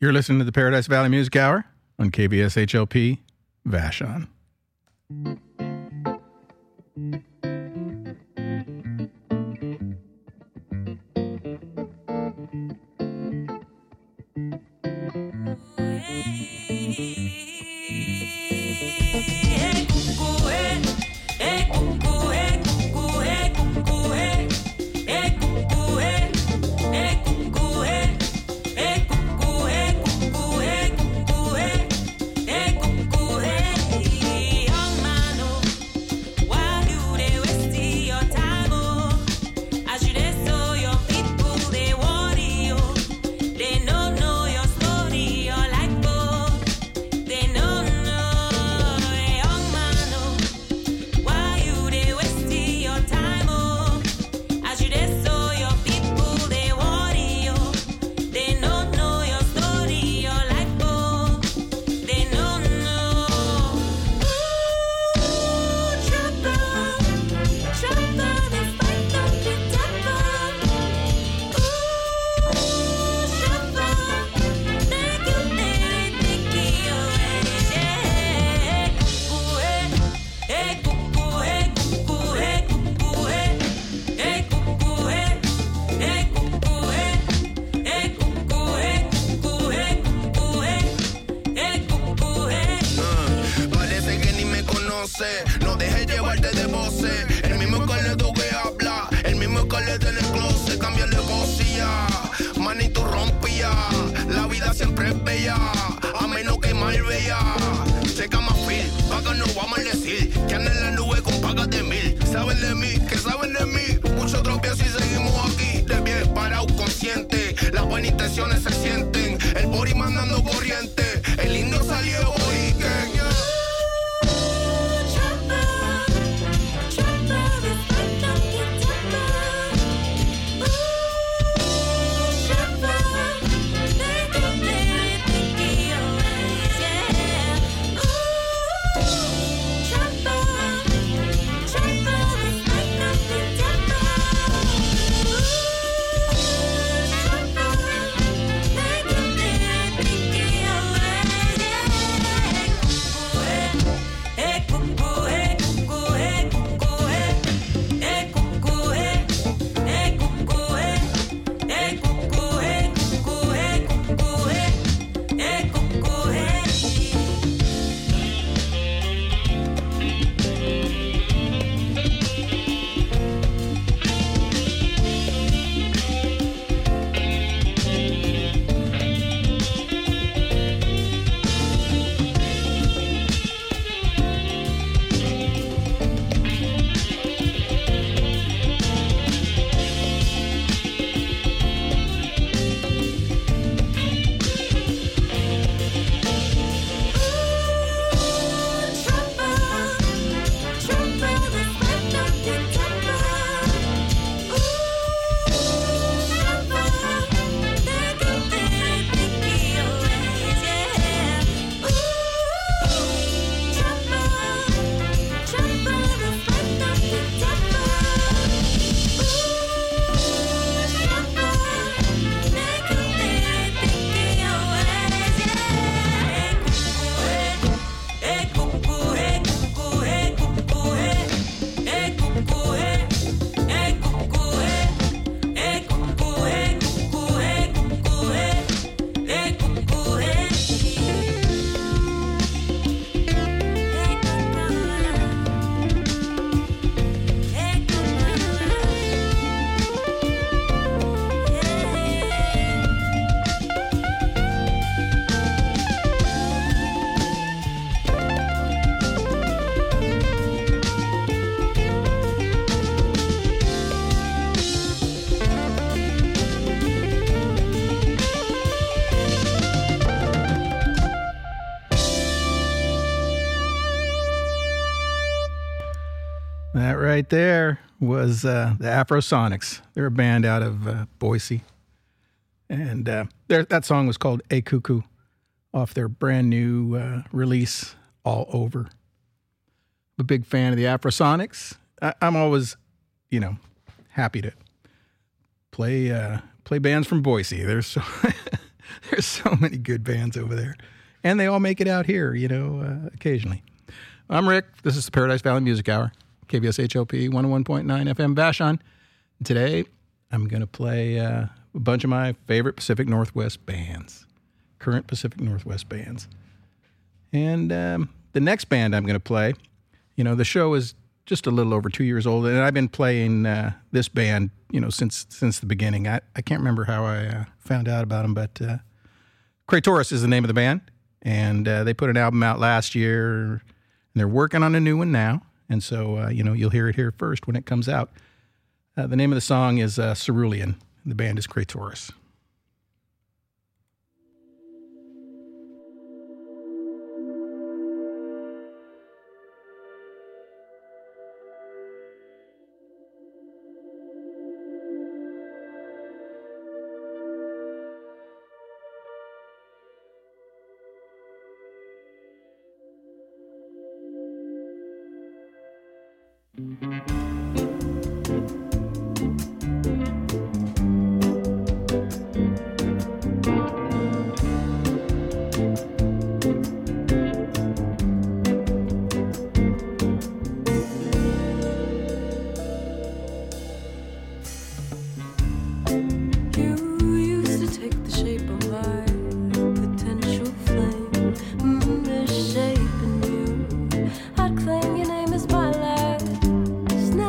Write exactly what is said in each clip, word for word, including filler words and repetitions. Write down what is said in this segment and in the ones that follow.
You're listening to the Paradise Valley Music Hour on K B S H L P Vashon. No dejes llevarte de voces. El mismo Carleto que habla, el mismo Carleto en el closet. Cambia de cosilla, manito rompía. La vida siempre es bella, a menos que mal vea. Checa más fil, paga no vamos a decir. Que anda en la nube con pagas de mil. Saben de mí, que saben de mí. Muchos tropiezos y seguimos aquí. De bien parado, consciente. Las buenas intenciones se sienten. El bori mandando corriente. El indio salió de Boriken. That right there was uh, the Afrosonics. They're a band out of uh, Boise. And uh, that song was called A Cuckoo off their brand new uh, release, All Over. I'm a big fan of the Afrosonics. I- I'm always, you know, happy to play uh, play bands from Boise. There's so There's so many good bands over there. And they all make it out here, you know, uh, occasionally. I'm Rick. This is the Paradise Valley Music Hour, K V S H L P one oh one point nine F M Vashon. Today, I'm going to play uh, a bunch of my favorite Pacific Northwest bands, current Pacific Northwest bands. And um, the next band I'm going to play, you know, the show is just a little over two years old, and I've been playing uh, this band, you know, since since the beginning. I, I can't remember how I uh, found out about them, but uh, Kratorus is the name of the band, and uh, they put an album out last year, and they're working on a new one now, and so, uh, you know, you'll hear it here first when it comes out. Uh, the name of the song is uh, Cerulean, and the band is Kratorus. Your name is my life.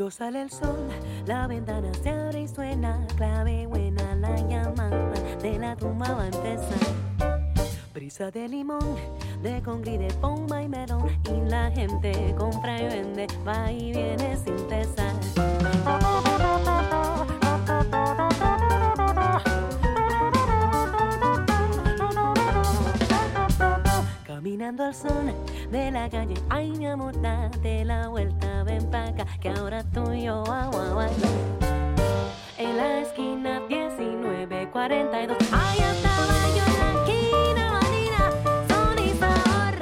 Cuando sale el sol, la ventana se abre y suena clave buena, la llamada de la tumba va a empezar. Brisa de limón, de congrí, de pomba y melón, y la gente compra y vende, va y viene sin cesar. Caminando al sol de la calle, ay mi amor, date la vuelta, ven pa' acá, que ahora tú y yo vamos a bailar. En la esquina diecinueve cuarenta y dos, ay estaba yo en la esquina, Vanina, son y sabor.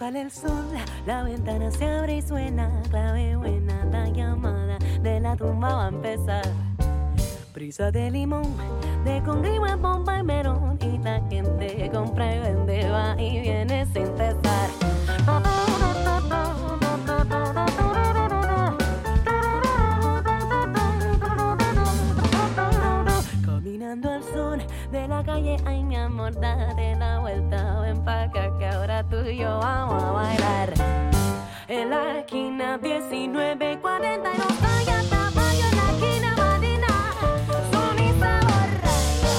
sale el sol, la ventana se abre y suena clave buena, la llamada de la tumba va a empezar. Brisa de limón, de conguillo en bomba y melón, y la gente compra y vende, va y viene sin cesar. Caminando al sol de la calle, ay mi amor, date la vuelta, ven pa' acá que ahora tú y yo vamos a bailar. En la esquina diecinueve cuarenta y dos, vaya taballo en la esquina Marina, son y sabor raya.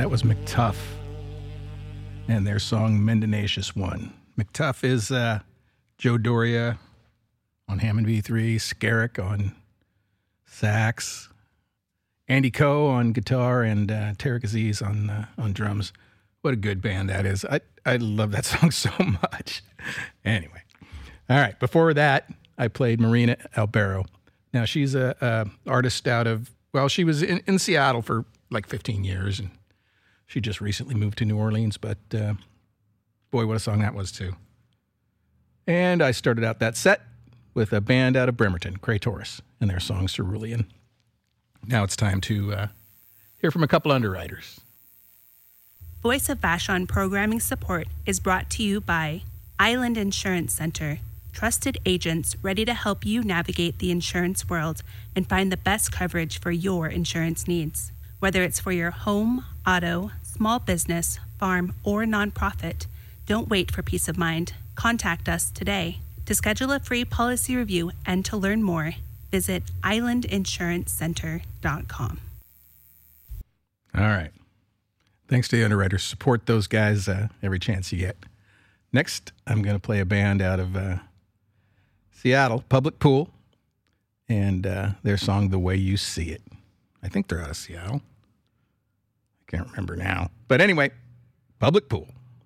That was McTuff and their song Mendinacious One. McTuff is uh, Joe Doria on Hammond B three, Skerrick on sax, Andy Coe on guitar, and uh, Tarek Aziz on uh, on drums. What a good band that is. I, I love that song so much. Anyway. All right. Before that, I played Marina Albero. Now, she's a, a artist out of, well, she was in, in Seattle for like fifteen years, and she just recently moved to New Orleans, but uh, boy, what a song that was, too. And I started out that set with a band out of Bremerton, Cray Taurus, and their song Cerulean. Now it's time to uh, hear from a couple underwriters. Voice of Vashon programming support is brought to you by Island Insurance Center, trusted agents ready to help you navigate the insurance world and find the best coverage for your insurance needs. Whether it's for your home, auto, small business, farm, or nonprofit, don't wait for peace of mind. Contact us today. To schedule a free policy review and to learn more, visit island insurance center dot com. All right. Thanks to the underwriters. Support those guys uh, every chance you get. Next, I'm going to play a band out of uh, Seattle, Public Pool, and uh, their song The Way You See It. I think they're out of Seattle. I can't remember now. But anyway, Public Pool.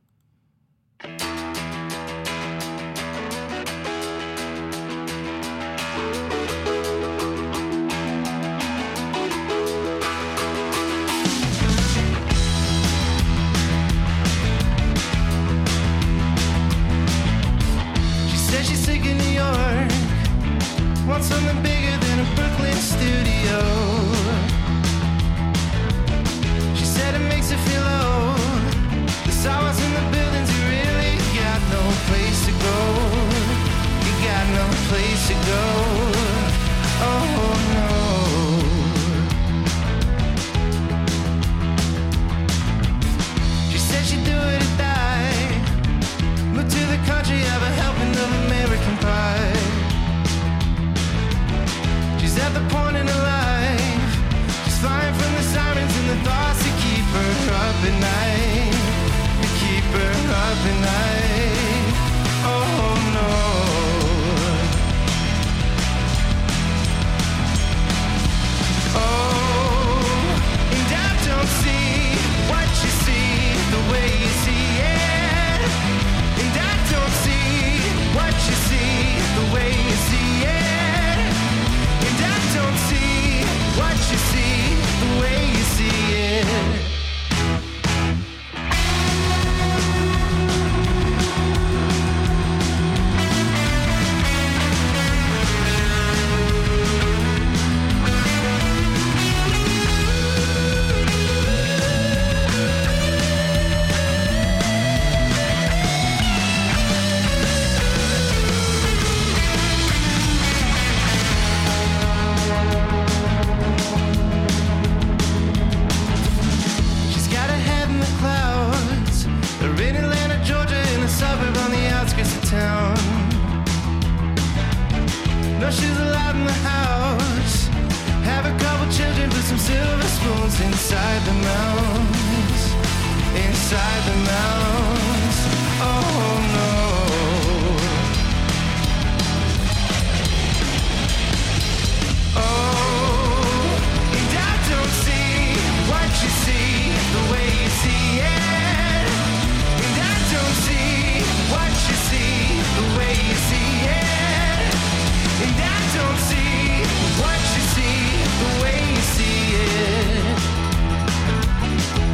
Want something bigger than a Brooklyn studio. She said it makes her feel old. The sidewalks in the buildings, you really got no place to go. You got no place to go. Oh no. She said she'd do it or die. Move to the country, have a helping of American pie. She's at the point in her life, she's flying from the sirens and the thoughts that keep her up at night, that keep her up at night. Oh no. Oh, and I don't see what you see the way you see it, and I don't see what you see the way you see it. Don't see what you see the way you see it. Town. No, she's allowed in the house. Have a couple children, put some silver spoons inside the mounds. Inside the mounds. Oh no. Oh, and I don't see what you see the way you see it. And I don't see what you see the way you see it. And I don't see what you see the way you see it.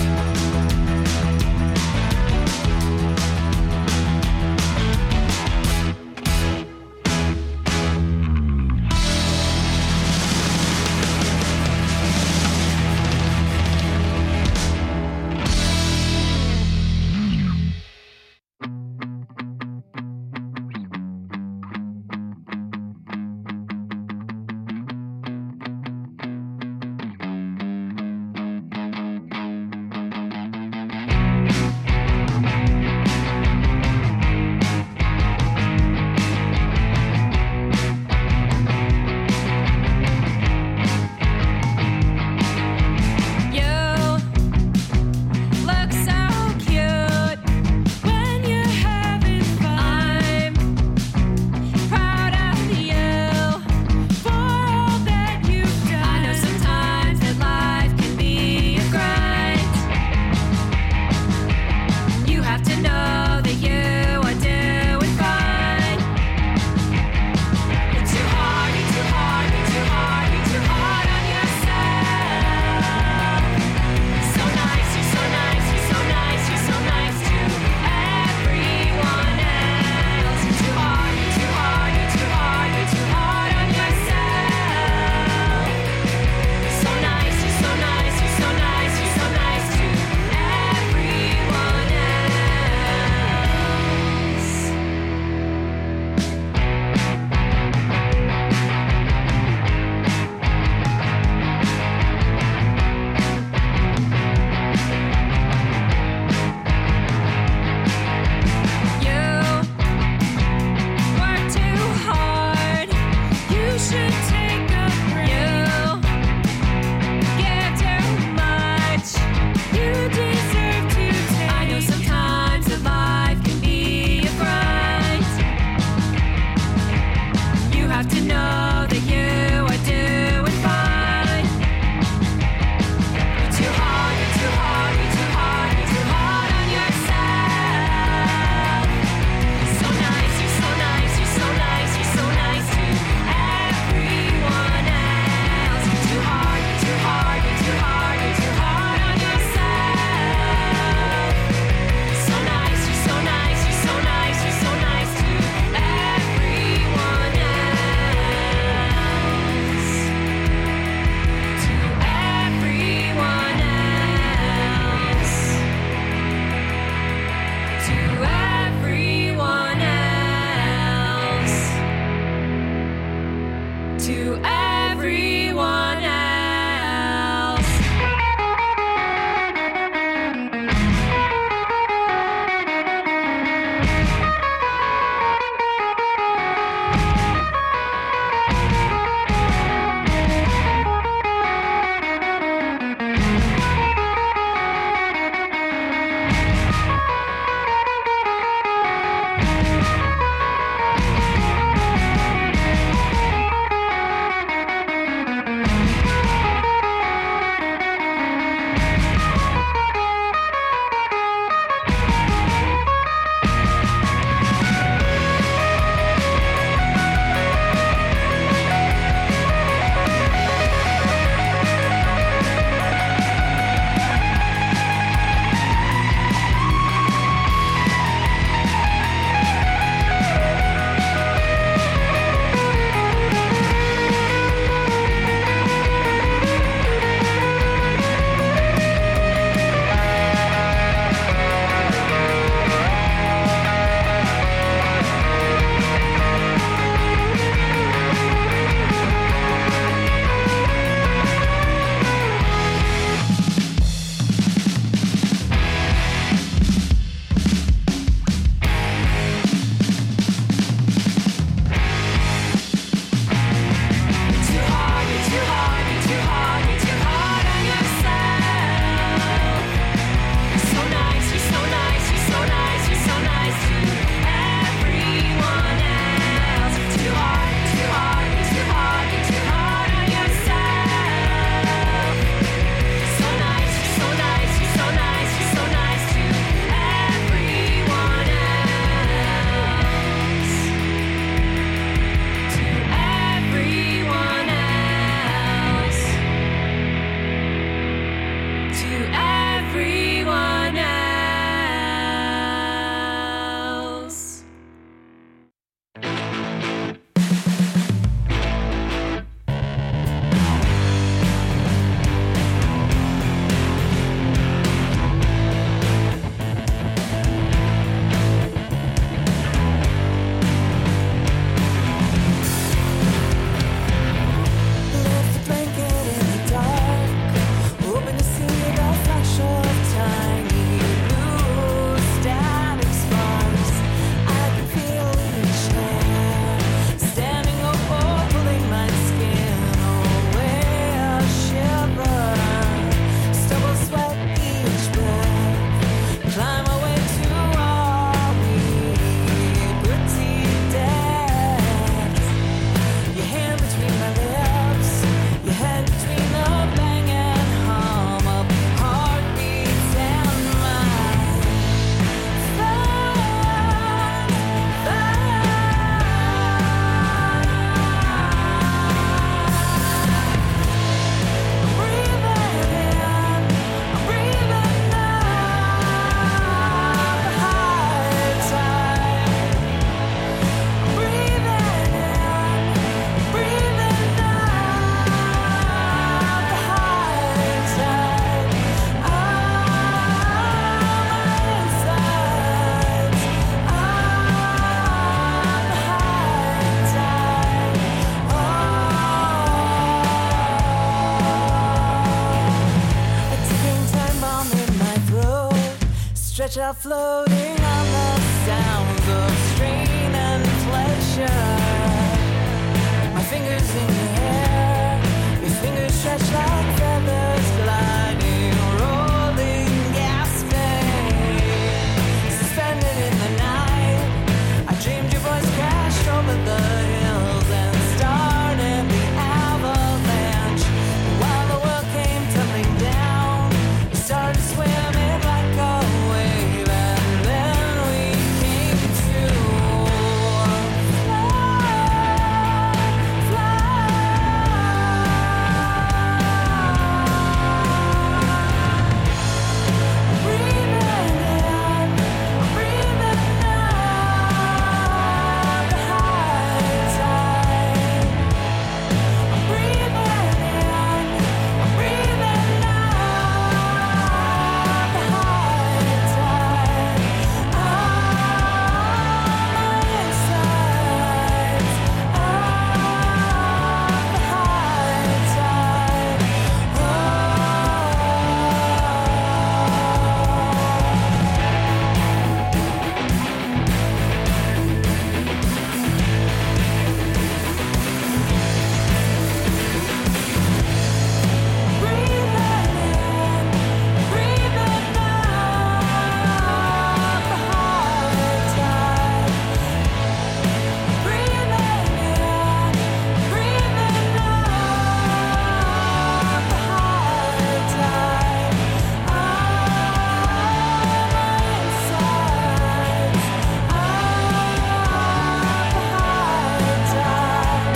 stretch out floating on the sounds of strain and pleasure. My fingers in your hair, your fingers stretch like feathers gliding, rolling, gasping, suspended in the night. I dreamed your voice crashed over the hills and started the avalanche. While the world came tumbling down, you started swimming like a wave, and then we came to fly, fly. Breathing in, breathing out the high tide. Breathing in, breathing out the high tide. Ah, my insides, ah, the high tide. Breathing in, breathing out the high tide. Breathing in, breathing out the high tide. Ah, my insides, ah, the high tide.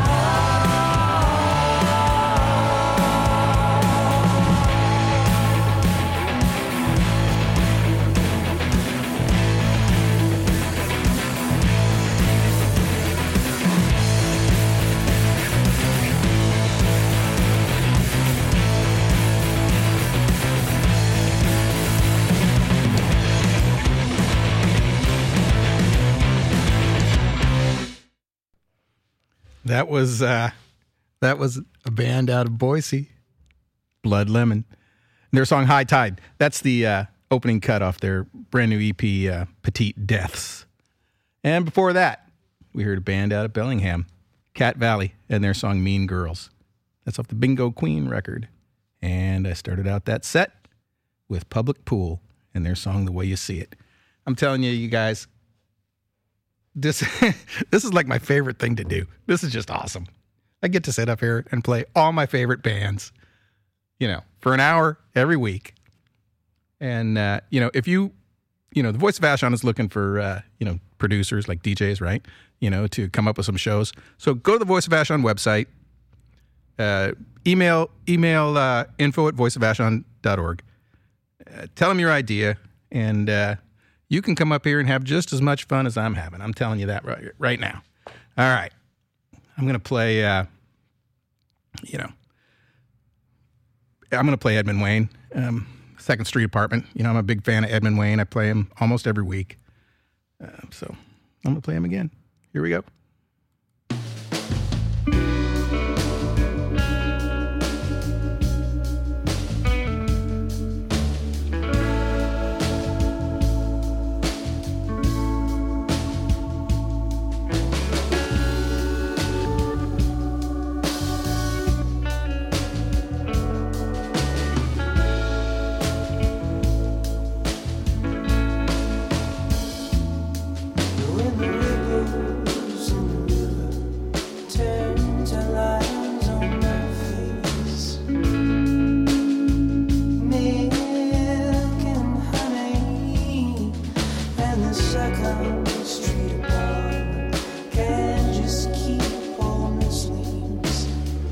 That was uh, that was a band out of Boise, Blood Lemon. And their song High Tide. That's the uh, opening cut off their brand new E P, uh, Petite Deaths. And before that, we heard a band out of Bellingham, Cat Valley, and their song Mean Girls. That's off the Bingo Queen record. And I started out that set with Public Pool and their song The Way You See It. I'm telling you, you guys, this this is like my favorite thing to do. This is just awesome. I get to sit up here and play all my favorite bands, you know, for an hour every week. And, uh, you know, if you, you know, the Voice of Vashon is looking for, uh, you know, producers like D Js, right? You know, to come up with some shows. So go to the Voice of Vashon website, uh, email, email uh, info at voice of vashon dot org. Uh, tell them your idea, and uh, you can come up here and have just as much fun as I'm having. I'm telling you that right, right now. All right. I'm going to play, uh, you know, I'm going to play Edmund Wayne, um, Second Street Apartment. You know, I'm a big fan of Edmund Wayne. I play him almost every week. Uh, so I'm going to play him again. Here we go. When the ripples in the river turn to lines on my face, milk and honey, and the Second Street apartment can just keep on the sleeves,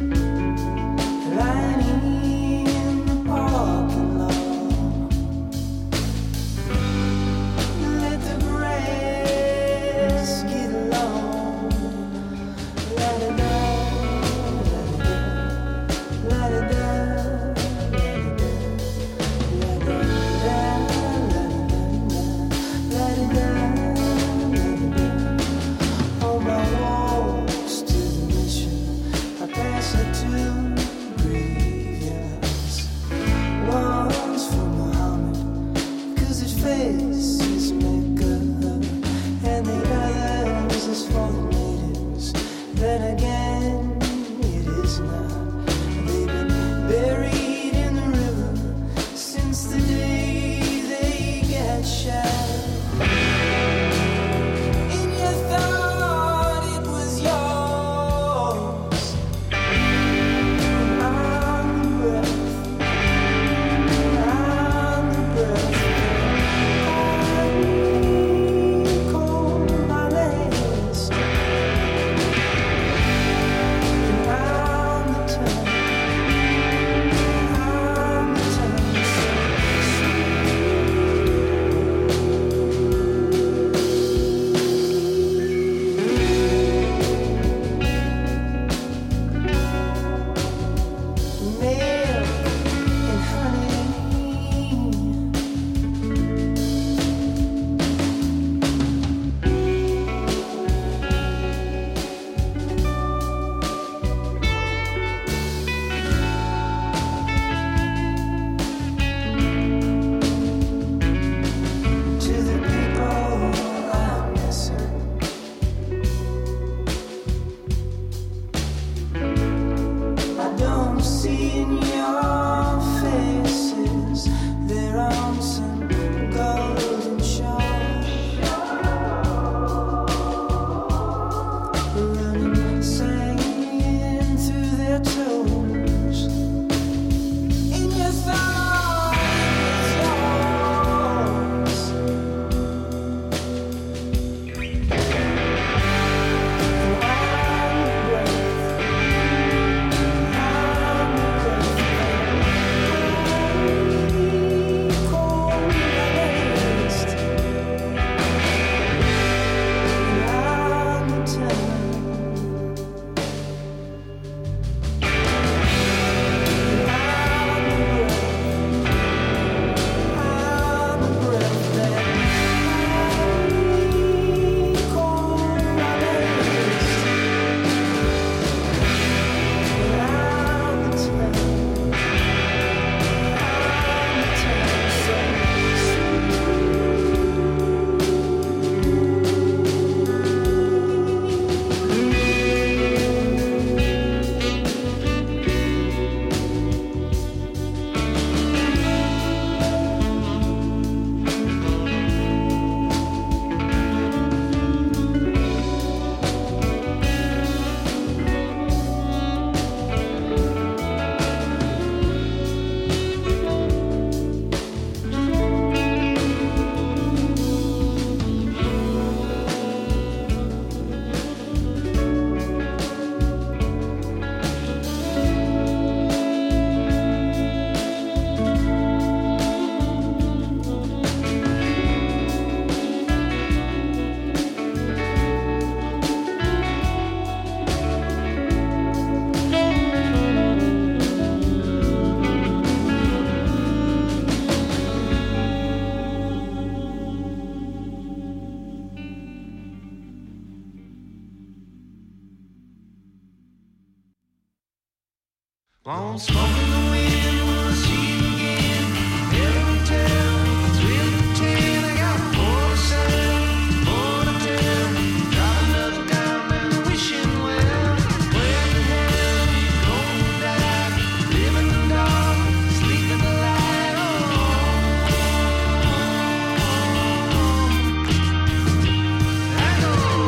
lining in the parking lot. Let the grass get long. Let it down, let it down, let it down, let it down, let it down, let it down, let it down. face is Mecca, and the others is for the natives. Then again, it is not. They've been buried in the river since the day they got shot. In your thought it was yours. I'm the breath, I'm the breath. I call my last. And I'm the time, I'm the time. Milk and honey. To the people I'm missing, I don't see in your faces their arms and golden shores, running, singing through their toes. In your thought it's yours. Blowing smoke in the wind, wanna see you again. Never tell, thrill to ten. I got more to say, more to tell. Driving up and down and wishing well. Where the hell you gonna die? Living in the dark, sleeping the light. Oh, I know.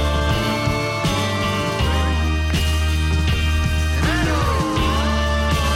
And I know.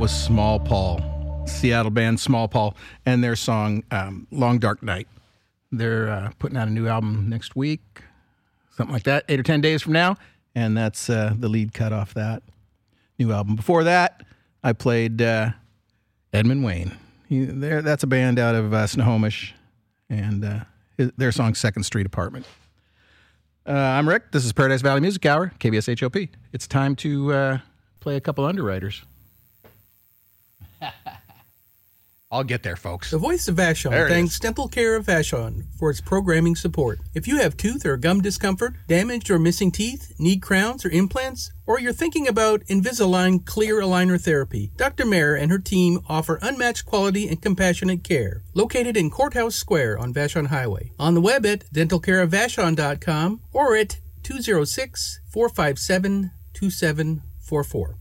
was Small Paul, Seattle band Small Paul, and their song um, Long Dark Night. They're uh, putting out a new album next week, something like that, eight or ten days from now, and that's uh, the lead cut off that new album. Before that, I played uh, Edmund Wayne. He, that's a band out of uh, Snohomish, and uh, his, their song Second Street Apartment. Uh, I'm Rick. This is Paradise Valley Music Hour, K B S H O P. It's time to uh, play a couple underwriters. I'll get there, folks. The Voice of Vashon There it thanks is. Dental Care of Vashon for its programming support. If you have tooth or gum discomfort, damaged or missing teeth, need crowns or implants, or you're thinking about Invisalign clear aligner therapy, Doctor Mayer and her team offer unmatched quality and compassionate care. Located in Courthouse Square on Vashon Highway. On the web at dental care of vashon dot com or at two oh six, four five seven, two seven four four.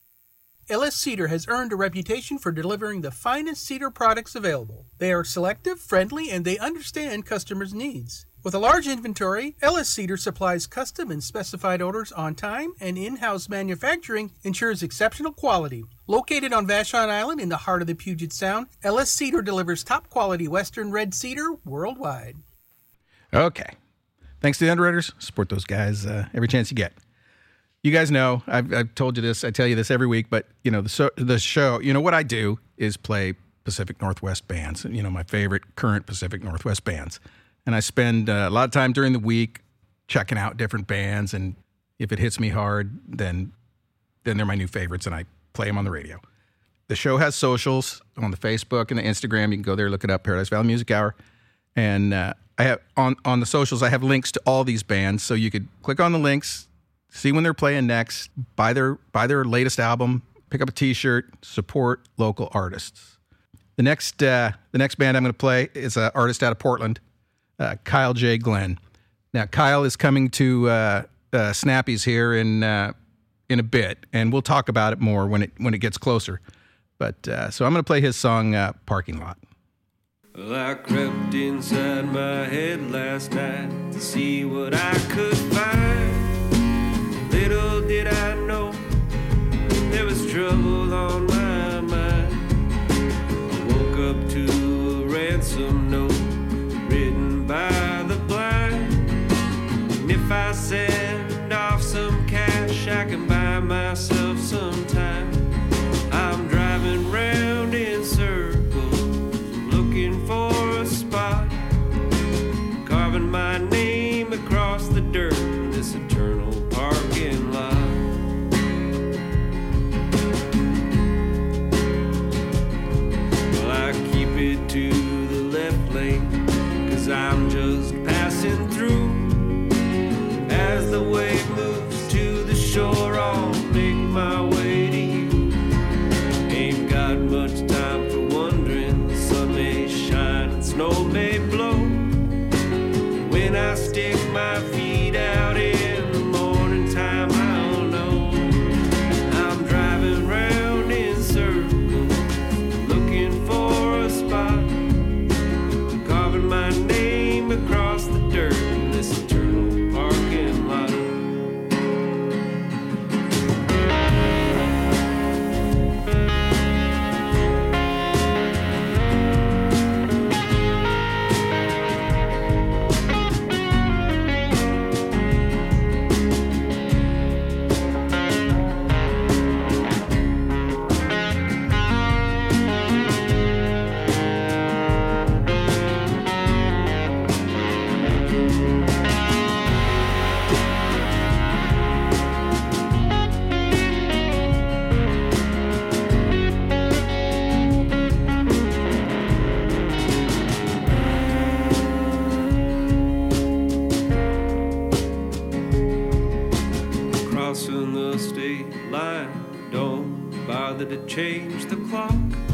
L S Cedar has earned a reputation for delivering the finest cedar products available. They are selective, friendly, and they understand customers' needs. With a large inventory, L S Cedar supplies custom and specified orders on time, and in-house manufacturing ensures exceptional quality. Located on Vashon Island in the heart of the Puget Sound, L S Cedar delivers top-quality Western red cedar worldwide. Okay. Thanks to the underwriters. Support those guys uh, every chance you get. You guys know, I've, I've told you this, I tell you this every week, but, you know, the, so, the show, you know, what I do is play Pacific Northwest bands, you know, my favorite current Pacific Northwest bands. And I spend uh, a lot of time during the week checking out different bands, and if it hits me hard, then then they're my new favorites, and I play them on the radio. The show has socials on the Facebook and the Instagram. You can go there, look it up, Paradise Valley Music Hour. And uh, I have on, on the socials, I have links to all these bands, so you could click on the links, see when they're playing next, buy their buy their latest album, pick up a T-shirt, support local artists. The next uh, the next band I'm going to play is an artist out of Portland, uh, Kyle J. Glenn. Now, Kyle is coming to uh, uh, Snappy's here in uh, in a bit, and we'll talk about it more when it when it gets closer. But uh, so I'm going to play his song uh, "Parking Lot." Well, I crept inside my head last night to see what I could find. Little did I know there was trouble on my mind. I woke up to a ransom note written by the blind. And if I send off some cash, I can buy myself some time. I'm driving round in circles, looking for a spot, carving my name across the dirt in this eternal parking lot. Well, I keep it to the left lane, cause I'm just passing through. As the wave moves to the shore, I'll make my way to you. Ain't got much time for wondering. The sun may shine and snow may blow. When I stick my feet out in the morning time, I'll know. I'm driving round in circles, looking for a spot, carving my name across the dirt in this eternal parking lot. Crossing the state line, don't bother to change the clock.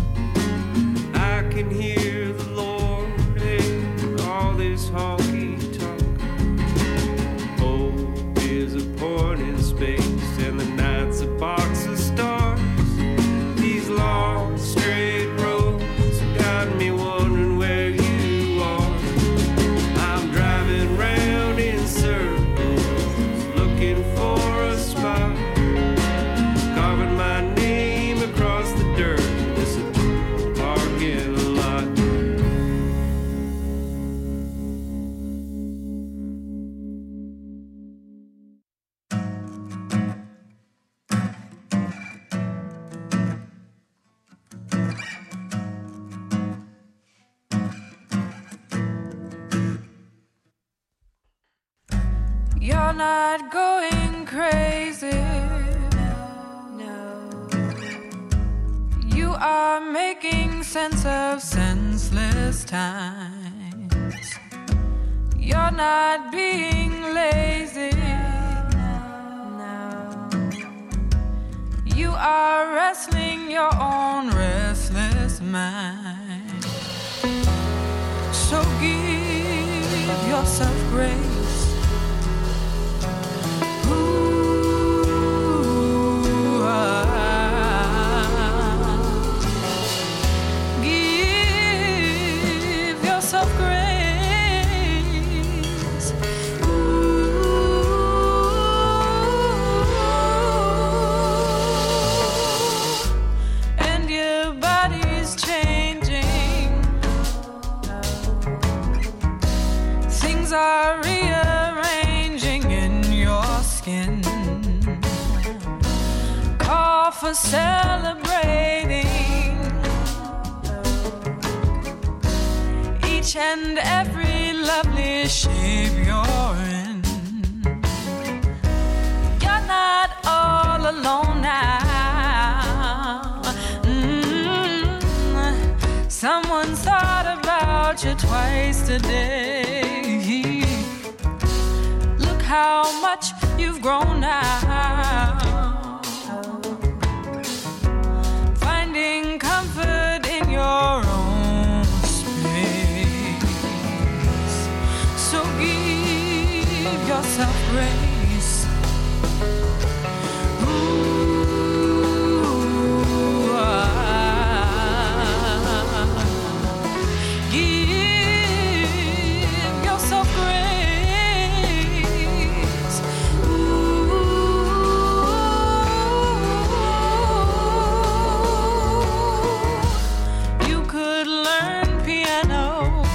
I can hear the Lord in all this honky tonk. Hope is a point in space, and the night's a box of stars. These long straight roads got me wondering where you are. I'm driving round in circles, looking for a spot, carving my name across the dirt. You're not going crazy. No. You are making sense of senseless times. You're not being lazy. No. You are wrestling your own restless mind. So give yourself grace. Ooh, ah. Give yourself grace. Ooh. And your body's changing. Things are rearranging in your skin. Call for celebrating each and every lovely shape you're in. You're not all alone now. Mm. Someone's thought about you twice today. Look how much you've grown now. Finding comfort in your own space. So give yourself grace. Ooh, ah. Give yourself grace. Ooh. You could learn piano,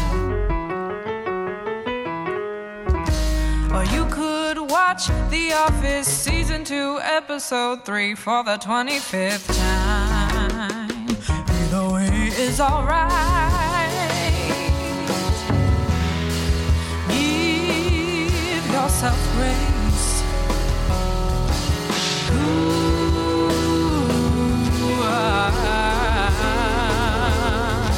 or you could watch The Office Season two, Episode three for the twenty-fifth time. Either way is alright. Give yourself grace. Ooh, ah.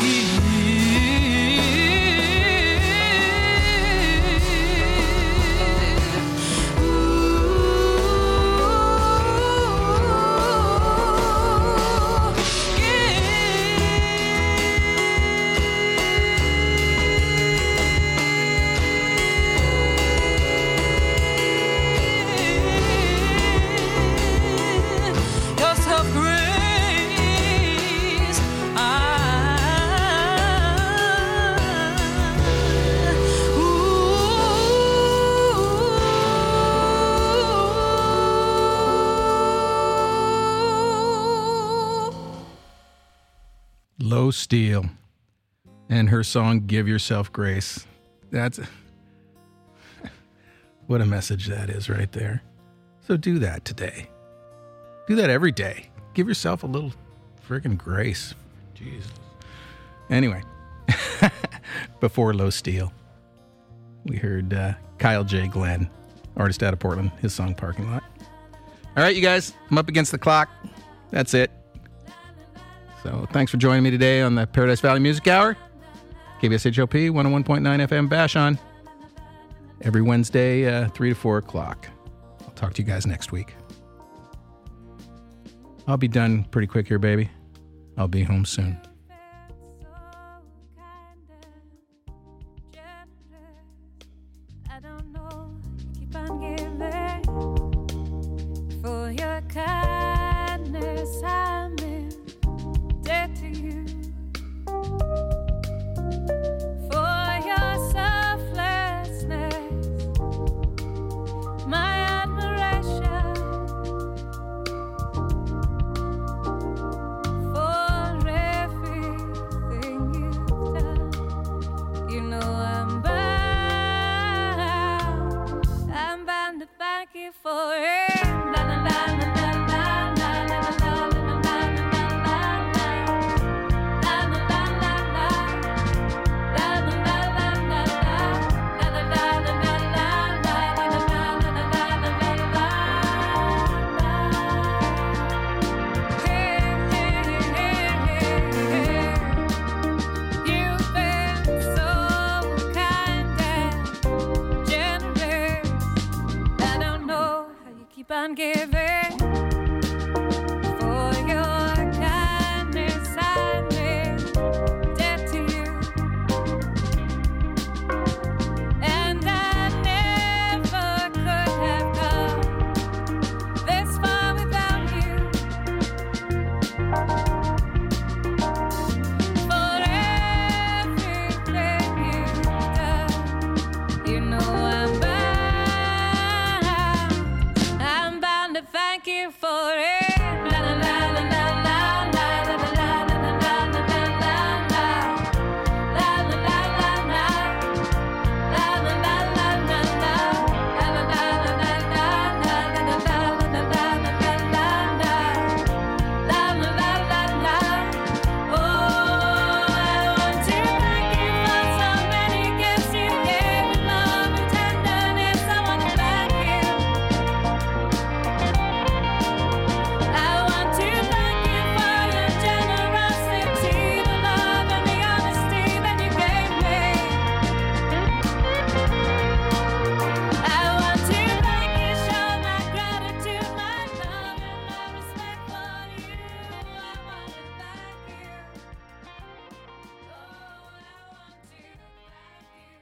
Yourself grace. Ah. Ooh. Low Steel and her song Give Yourself Grace. That's what a message that is right there. So do that today. Do that every day. Give yourself a little friggin' grace. Jesus. Anyway, before Low Steel, we heard uh, Kyle J. Glenn, artist out of Portland, his song Parking Lot. All right, you guys, I'm up against the clock. That's it. So thanks for joining me today on the Paradise Valley Music Hour. K B S H O P one oh one point nine F M Vashon. Every Wednesday, uh, three to four o'clock. I'll talk to you guys next week. I'll be done pretty quick here, baby. I'll be home soon. I don't know, keep on giving. For your kindness, I'm in debt to you. For your selflessness, my admiration. For everything you've done, you know I'm bound and give it